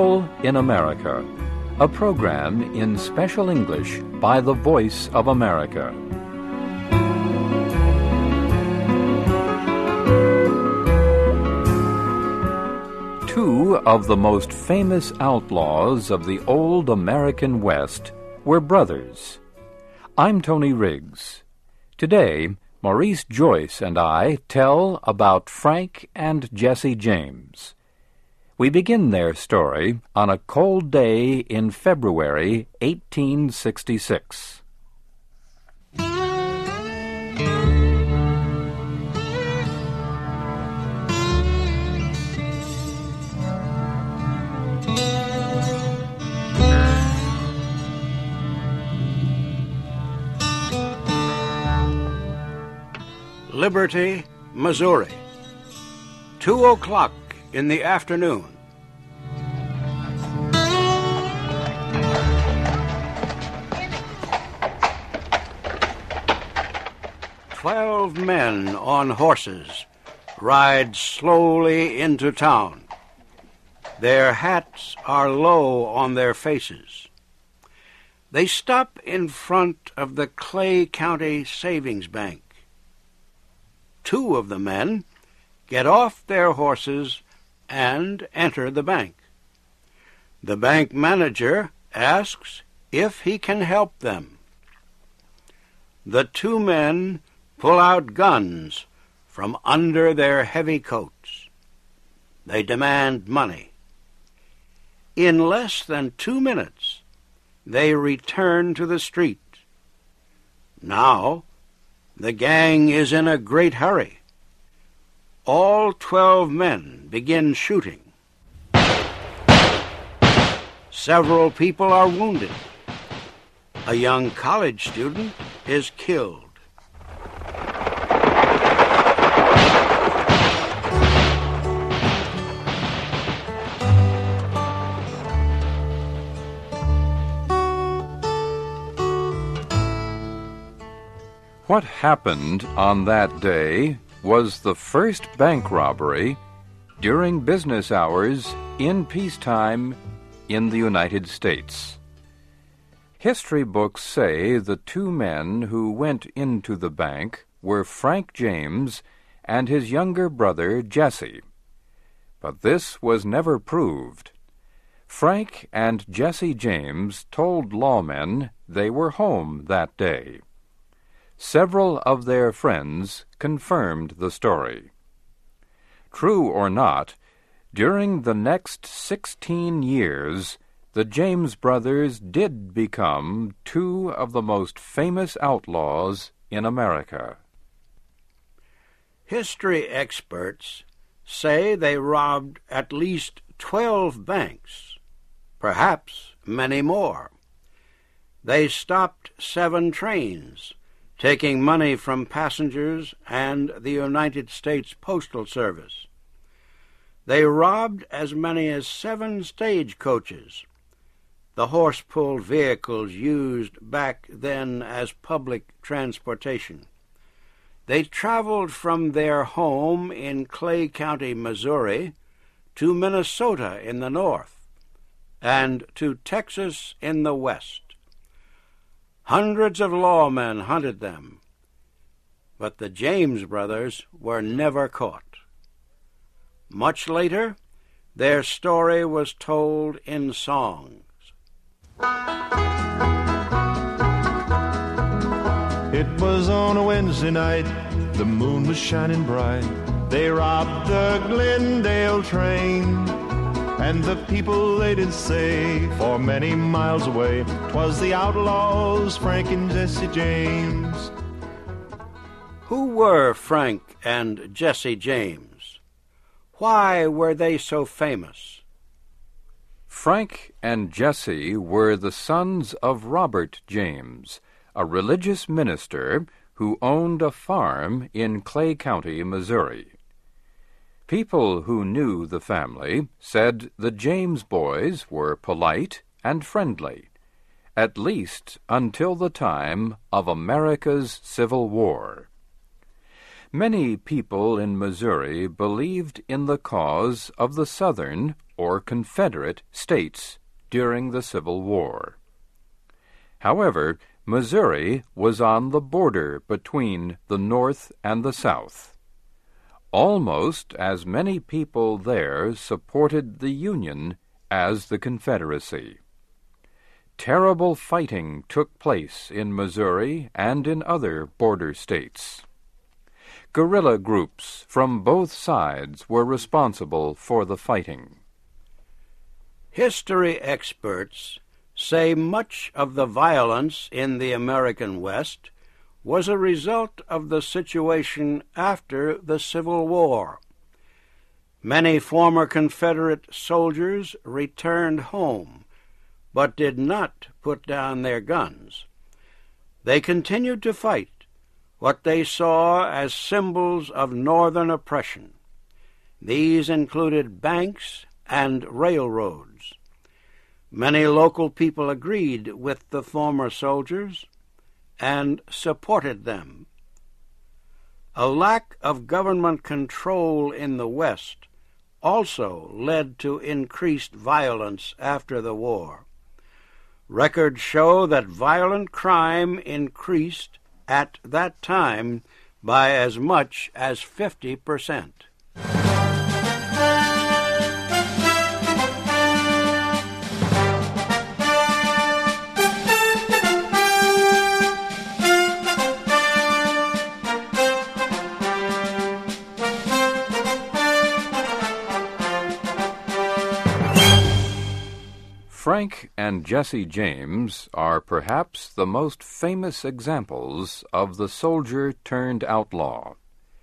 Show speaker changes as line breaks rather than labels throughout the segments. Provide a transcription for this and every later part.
People in America, a program in special English by the Voice of America. Two of the most famous outlaws of the old American West were brothers. I'm Tony Riggs. Today, Maurice Joyce and I tell about Frank and Jesse James. We begin their story on a cold day in February 1866.
Liberty, Missouri. 2:00 in the afternoon. "12 men on horses ride slowly into town. Their hats are low on their faces. They stop in front of the Clay County Savings Bank. Two of the men get off their horses and enter the bank. The bank manager asks if he can help them. The two men pull out guns from under their heavy coats. They demand money. In less than 2 minutes, they return to the street. Now, the gang is in a great hurry. All 12 men begin shooting. Several people are wounded. A young college student is killed.
What happened on that day was the first bank robbery during business hours in peacetime in the United States. History books say the two men who went into the bank were Frank James and his younger brother Jesse. But this was never proved. Frank and Jesse James told lawmen they were home that day. Several of their friends confirmed the story. True or not, during the next 16 years, the James brothers did become two of the most famous outlaws in America.
History experts say they robbed at least 12 banks, perhaps many more. They stopped 7 trains, taking money from passengers and the United States Postal Service. They robbed as many as 7 stagecoaches, the horse-pulled vehicles used back then as public transportation. They traveled from their home in Clay County, Missouri, to Minnesota in the north, and to Texas in the west. Hundreds of lawmen hunted them, but the James brothers were never caught. Much later, their story was told in songs.
It was on a Wednesday night, the moon was shining bright. They robbed the Glendale train, and the people, they did say, for many miles away, 'twas the outlaws, Frank and Jesse James.
Who were Frank and Jesse James? Why were they so famous?
Frank and Jesse were the sons of Robert James, a religious minister who owned a farm in Clay County, Missouri. People who knew the family said the James boys were polite and friendly, at least until the time of America's Civil War. Many people in Missouri believed in the cause of the Southern or Confederate states during the Civil War. However, Missouri was on the border between the North and the South. Almost as many people there supported the Union as the Confederacy. Terrible fighting took place in Missouri and in other border states. Guerrilla groups from both sides were responsible for the fighting.
History experts say much of the violence in the American West was a result of the situation after the Civil War. Many former Confederate soldiers returned home, but did not put down their guns. They continued to fight what they saw as symbols of Northern oppression. These included banks and railroads. Many local people agreed with the former soldiers and supported them. A lack of government control in the West also led to increased violence after the war. Records show that violent crime increased at that time by as much as 50%.
Frank and Jesse James are perhaps the most famous examples of the soldier-turned-outlaw.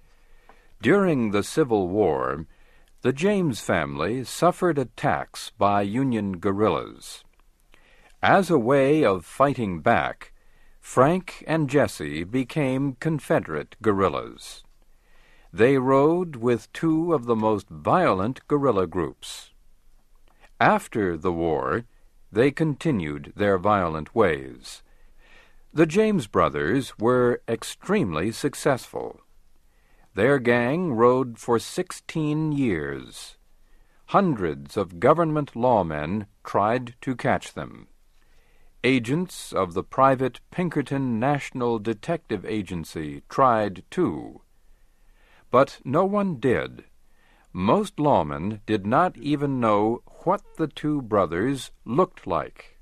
During the Civil War, the James family suffered attacks by Union guerrillas. As a way of fighting back, Frank and Jesse became Confederate guerrillas. They rode with two of the most violent guerrilla groups. After the war, they continued their violent ways. The James brothers were extremely successful. Their gang rode for 16 years. Hundreds of government lawmen tried to catch them. Agents of the private Pinkerton National Detective Agency tried too. But no one did. Most lawmen did not even know what the two brothers looked like.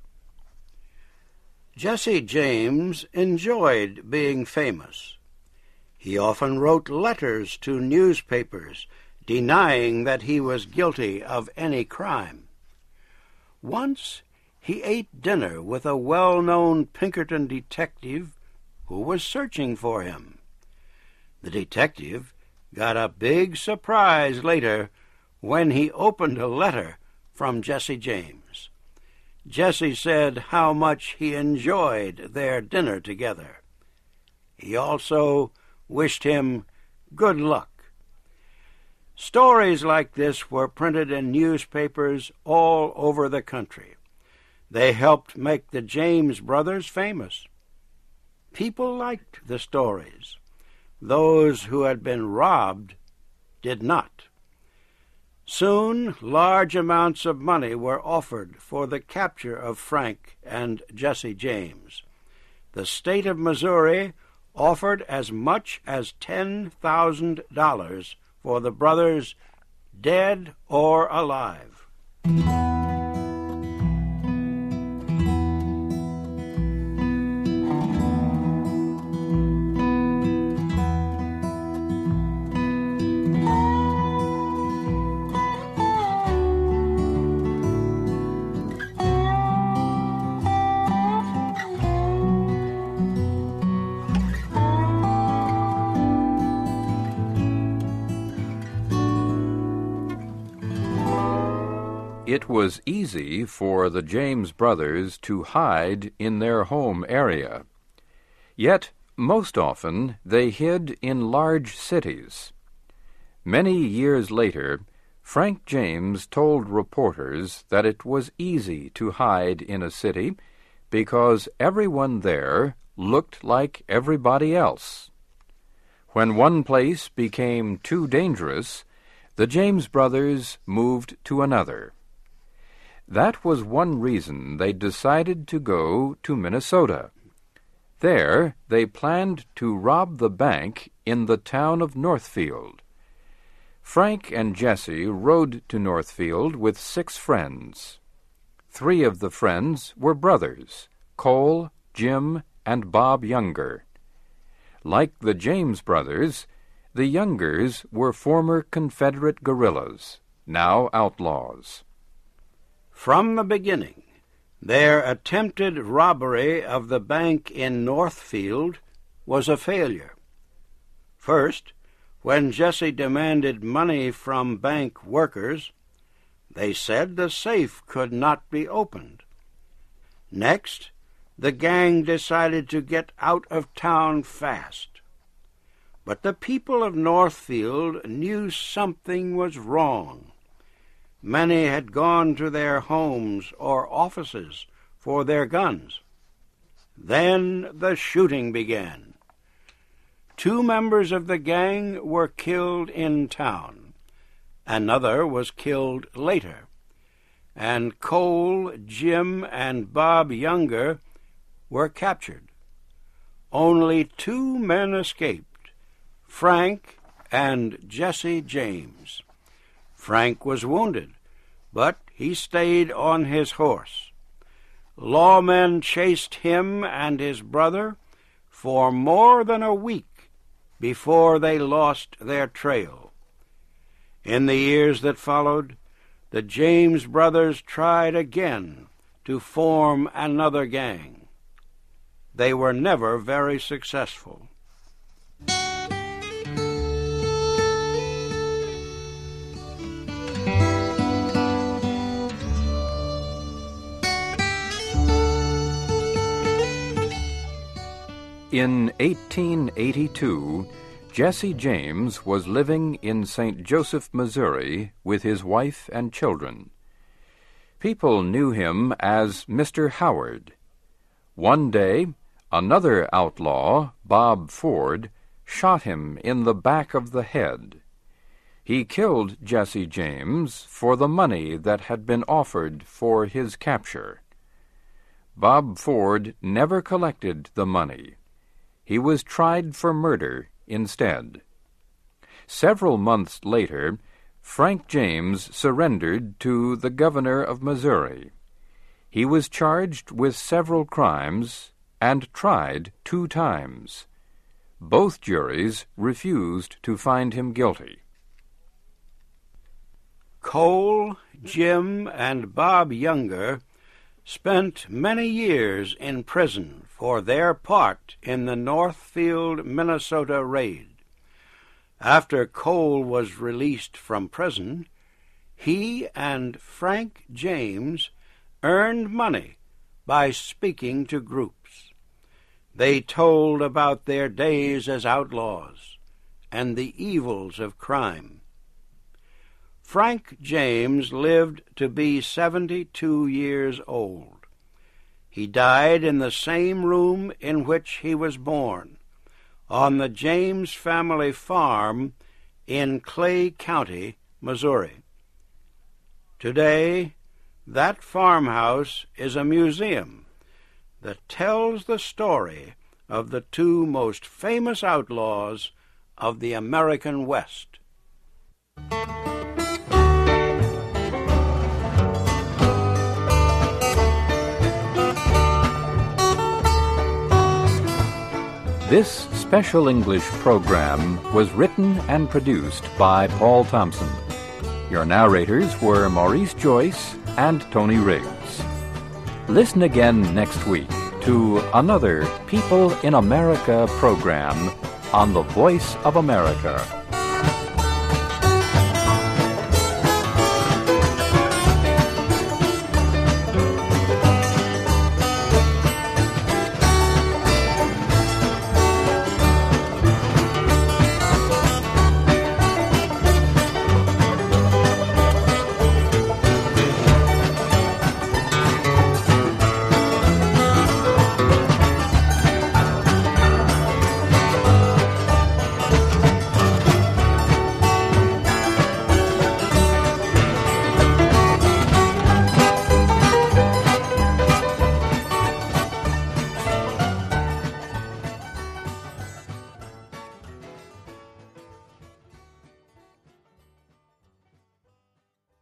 Jesse James enjoyed being famous. He often wrote letters to newspapers denying that he was guilty of any crime. Once he ate dinner with a well-known Pinkerton detective who was searching for him. The detective got a big surprise later when he opened a letter from Jesse James. Jesse said how much he enjoyed their dinner together. He also wished him good luck. Stories like this were printed in newspapers all over the country. They helped make the James brothers famous. People liked the stories. Those who had been robbed did not. Soon, large amounts of money were offered for the capture of Frank and Jesse James. The state of Missouri offered as much as $10,000 for the brothers, dead or alive.
It was easy for the James brothers to hide in their home area. Yet, most often, they hid in large cities. Many years later, Frank James told reporters that it was easy to hide in a city because everyone there looked like everybody else. When one place became too dangerous, the James brothers moved to another. That was one reason they decided to go to Minnesota. There, they planned to rob the bank in the town of Northfield. Frank and Jesse rode to Northfield with 6 friends. 3 of the friends were brothers, Cole, Jim, and Bob Younger. Like the James brothers, the Youngers were former Confederate guerrillas, now outlaws.
From the beginning, their attempted robbery of the bank in Northfield was a failure. First, when Jesse demanded money from bank workers, they said the safe could not be opened. Next, the gang decided to get out of town fast. But the people of Northfield knew something was wrong. Many had gone to their homes or offices for their guns. Then the shooting began. 2 members of the gang were killed in town. Another was killed later. And Cole, Jim, and Bob Younger were captured. Only 2 men escaped, Frank and Jesse James. Frank was wounded, but he stayed on his horse. Lawmen chased him and his brother for more than a week before they lost their trail. In the years that followed, the James brothers tried again to form another gang. They were never very successful.
In 1882, Jesse James was living in St. Joseph, Missouri, with his wife and children. People knew him as Mr. Howard. One day, another outlaw, Bob Ford, shot him in the back of the head. He killed Jesse James for the money that had been offered for his capture. Bob Ford never collected the money. He was tried for murder instead. Several months later, Frank James surrendered to the governor of Missouri. He was charged with several crimes and tried 2 times. Both juries refused to find him guilty.
Cole, Jim, and Bob Younger spent many years in prison for their part in the Northfield, Minnesota raid. After Cole was released from prison, he and Frank James earned money by speaking to groups. They told about their days as outlaws and the evils of crime. Frank James lived to be 72 years old. He died in the same room in which he was born, on the James family farm in Clay County, Missouri. Today, that farmhouse is a museum that tells the story of the 2 most famous outlaws of the American West.
This special English program was written and produced by Paul Thompson. Your narrators were Maurice Joyce and Tony Riggs. Listen again next week to another People in America program on the Voice of America.